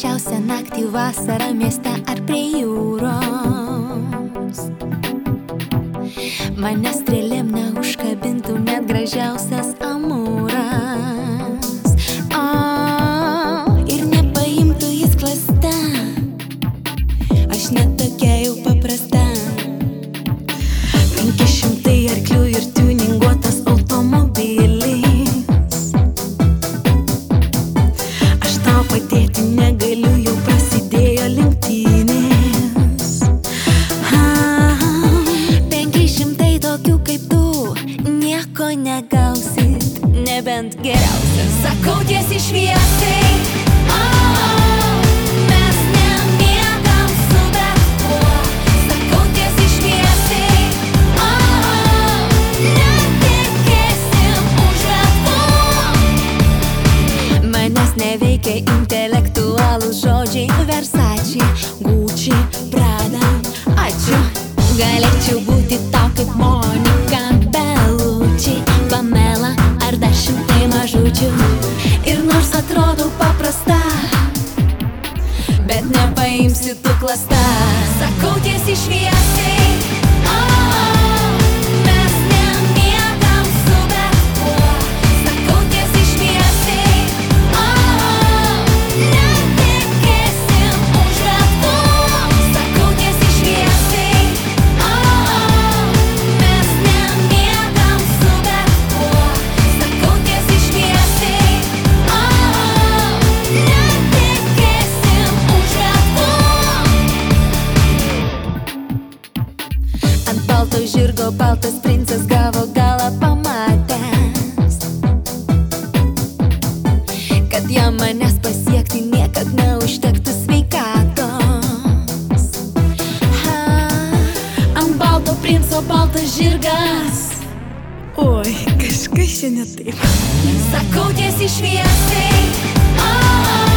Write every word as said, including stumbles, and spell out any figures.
Šilčiausią naktį vasarą mieste ar prie jūros. Mane strėlėm neužkabintų net gražiausias amūras. O, ir nepaimtų jis klasta, aš net tokia jau paprasta. Penki šimtai arklių ir tuninguotas automobilis. Aš tau padėti negaliu, jau prasidėjo lenktynės. Penki šimtai tokių kaip tu nieko negausit, nebent geriausias. Sakau tiesiai šviesiai, mes nemiegam su bet kuo. Sakau tiesiai šviesiai, netekėsim už bet ko. Manęs neveikia intelektualūs žodžiai Versace, Gucci, Prada. Ačiū, galėčiau būti tau kaip Monika Bellucci, Pamela ar dar šimtai mažučių. Ir nors atrodau paprasta, bet nepaimsi tu klasta. Sakau tiesiai šviesiai, mes nemiegam su bet kuo. Sakau tiesiai šviesiai, netekėsim už bet ko. Sakau tiesiai šviesiai, mes nemiegam su bet kuo. Sakau tiesiai šviesiai, netekėsim už bet ko. Ant balto žirgo baltas princas gavo galą pamatęs, kad jam manęs pasiekti niekad neužtektų sveikatos. Ha, ant balto princo baltas žirgas. Oi, kažkas čia ne taip. Sakau tiesiai šviesiai,